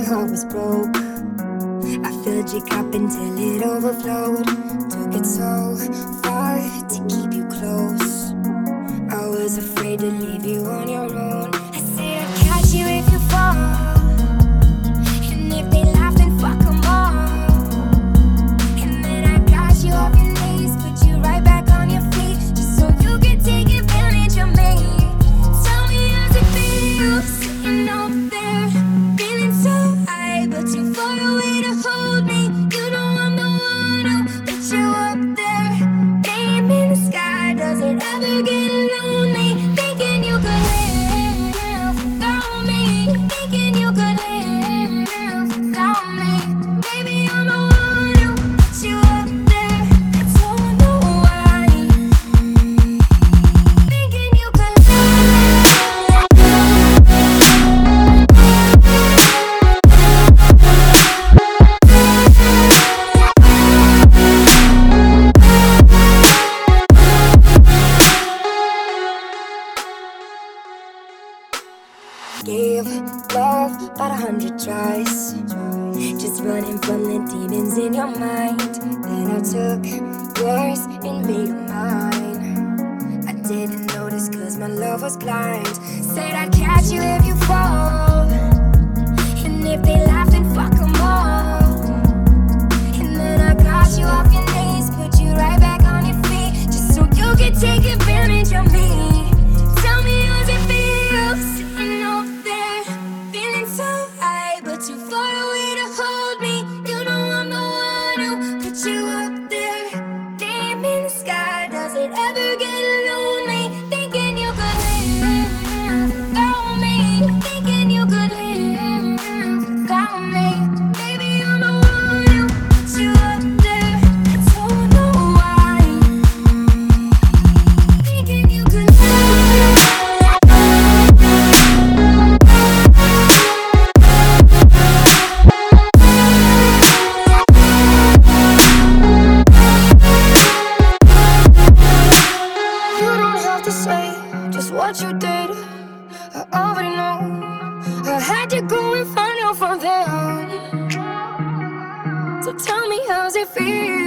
heart was broke. I filled your cup until it overflowed. Took it so far to keep you close. I was afraid to leave you on your own. I said I'd catch you if you fall, and if they laugh then fuck 'em all. And then I got you off your knees, put you right back on your feet, just so you could take advantage of me. Tell me how's it feel, sitting over there, feeling so high, but too far away to hold me. You know I'm the one who put you up there, name in the sky. Does it ever get lonely, thinking you could live without me, thinking you could live without me? Baby, I'm the one who put you up there. I don't know why, thinking you could Gave love about 100 tries, just running from the demons in your mind. Then I took yours and made them mine. I didn't notice cause my love was blind. Said I'd catch you if you fall, and if they laugh then fuck 'em all. And then I got you off your knees, put you right back on your feet, just so you could take advantage of me. Tell me how's it feel, sitting over there, feeling so high, but too far away to hold me. You know I'm the one who put you up there, name in the sky. Does it ever get lonely, thinking you could live without me, thinking you could live without me? Baby, I'm the one who put you up there. I don't know why, thinking you could You don't have to say just what you did, I already know. I had to go and find out from there. So tell me how's it feel,